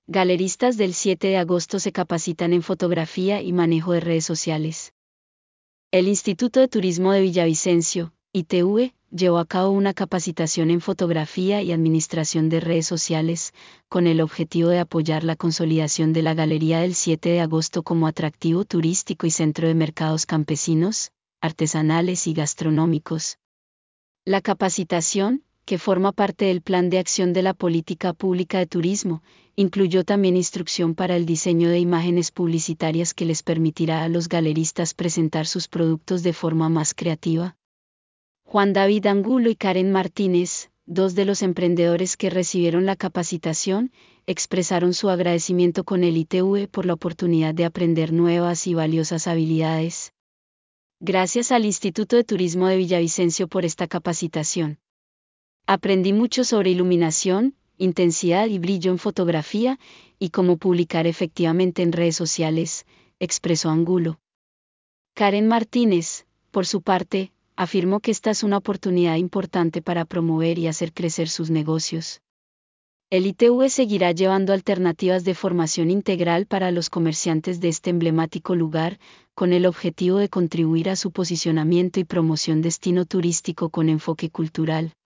Galeristas del 7 de agosto se capacitan en fotografía y manejo de redes sociales. El Instituto de Turismo de Villavicencio, ITV, llevó a cabo una capacitación en fotografía y administración de redes sociales, con el objetivo de apoyar la consolidación de la Galería del 7 de agosto como atractivo turístico y centro de mercados campesinos, artesanales y gastronómicos. La capacitación, que forma parte del Plan de Acción de la Política Pública de Turismo, incluyó también instrucción para el diseño de imágenes publicitarias que les permitirá a los galeristas presentar sus productos de forma más creativa. Juan David Angulo y Karen Martínez, dos de los emprendedores que recibieron la capacitación, expresaron su agradecimiento con el ITV por la oportunidad de aprender nuevas y valiosas habilidades. Gracias al Instituto de Turismo de Villavicencio por esta capacitación. Aprendí mucho sobre iluminación, intensidad y brillo en fotografía, y cómo publicar efectivamente en redes sociales, expresó Angulo. Karen Martínez, por su parte, afirmó que esta es una oportunidad importante para promover y hacer crecer sus negocios. El ITV seguirá llevando alternativas de formación integral para los comerciantes de este emblemático lugar, con el objetivo de contribuir a su posicionamiento y promoción destino turístico con enfoque cultural.